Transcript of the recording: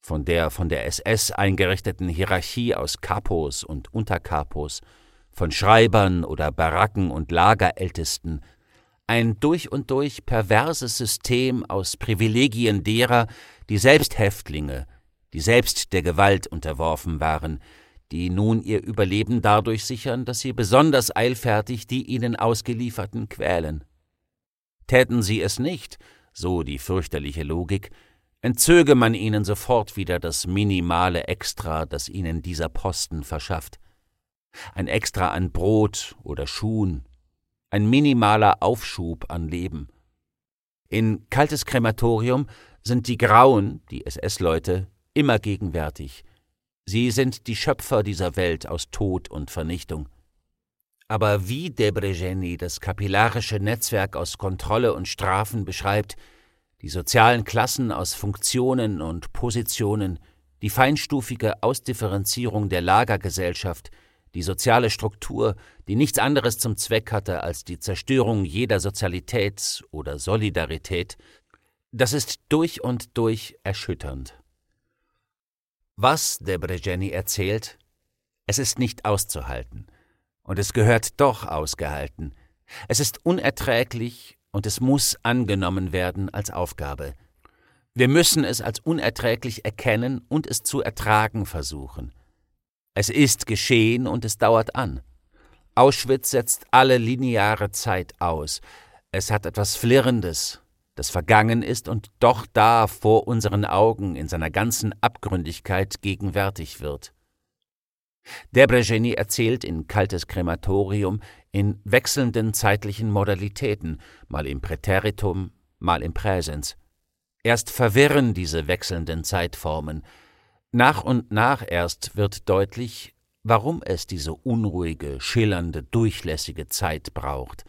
von der SS eingerichteten Hierarchie aus Kapos und Unterkapos, von Schreibern oder Baracken- und Lagerältesten, ein durch und durch perverses System aus Privilegien derer, die selbst Häftlinge, die selbst der Gewalt unterworfen waren, die nun ihr Überleben dadurch sichern, dass sie besonders eilfertig die ihnen Ausgelieferten quälen. Täten sie es nicht, so die fürchterliche Logik, entzöge man ihnen sofort wieder das minimale Extra, das ihnen dieser Posten verschafft. Ein Extra an Brot oder Schuhen, ein minimaler Aufschub an Leben. In Kaltes Krematorium sind die Grauen, die SS-Leute, immer gegenwärtig. Sie sind die Schöpfer dieser Welt aus Tod und Vernichtung. Aber wie de Bregeni das kapillarische Netzwerk aus Kontrolle und Strafen beschreibt, die sozialen Klassen aus Funktionen und Positionen, die feinstufige Ausdifferenzierung der Lagergesellschaft, die soziale Struktur, die nichts anderes zum Zweck hatte als die Zerstörung jeder Sozialität oder Solidarität, das ist durch und durch erschütternd. Was de Bregeni erzählt, es ist nicht auszuhalten. Und es gehört doch ausgehalten. Es ist unerträglich und es muss angenommen werden als Aufgabe. Wir müssen es als unerträglich erkennen und es zu ertragen versuchen. Es ist geschehen und es dauert an. Auschwitz setzt alle lineare Zeit aus. Es hat etwas Flirrendes, das vergangen ist und doch da vor unseren Augen in seiner ganzen Abgründigkeit gegenwärtig wird. De Bregeni erzählt in Kaltes Krematorium in wechselnden zeitlichen Modalitäten, mal im Präteritum, mal im Präsens. Erst verwirren diese wechselnden Zeitformen. Nach und nach erst wird deutlich, warum es diese unruhige, schillernde, durchlässige Zeit braucht.